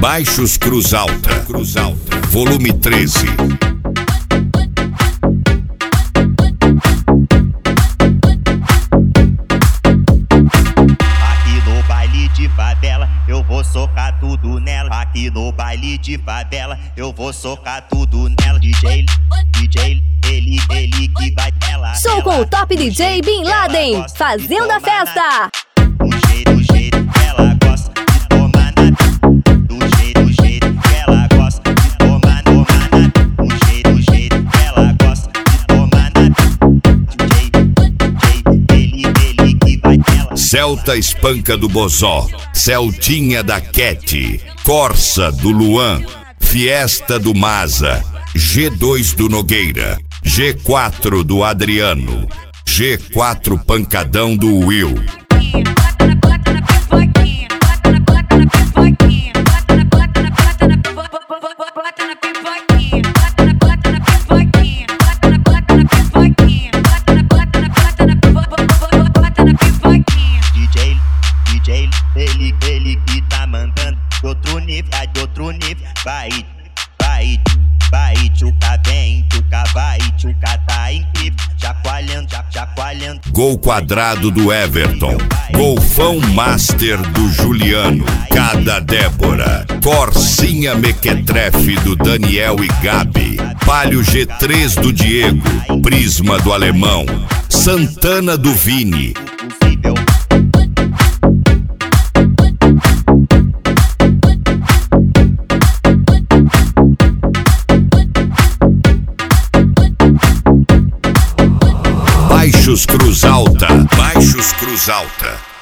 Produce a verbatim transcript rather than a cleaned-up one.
Baixos Cruz Alta, Cruz Alta, volume treze. Aqui no baile de favela, eu vou socar tudo nela. Aqui no baile de favela, eu vou socar tudo nela. D J, D J, ele, ele que vai nela. Show com o top D J Bin Laden, fazendo a festa. Do jeito, do jeito que ela gosta de tomar na. Do jeito, do jeito que ela gosta de tomar, tomar na. Do jeito, do jeito que ela gosta de tomar na. D J, D J, ele, ele que vai nela. Celta Espanca do Bozó, Celtinha da Cat, Corsa do Luan, Fiesta do Maza, G dois do Nogueira, G quatro do Adriano, G quatro Pancadão do Will. D J, D J, ele, ele que tá mandando de outro nível, vai de outro nível, vai, vai, vai, tchuca vem, tchuca vai, tchuca tá incrível, chacoalhando, cha- chacoalhando. Gol quadrado do Everton, Golfão Master do Juliano, Cada Débora, Corsinha Mequetrefe do Daniel e Gabi, Palio G três do Diego, Prisma do Alemão, Santana do Vini. Possível. Baixos Cruz Alta, Baixos Cruz Alta.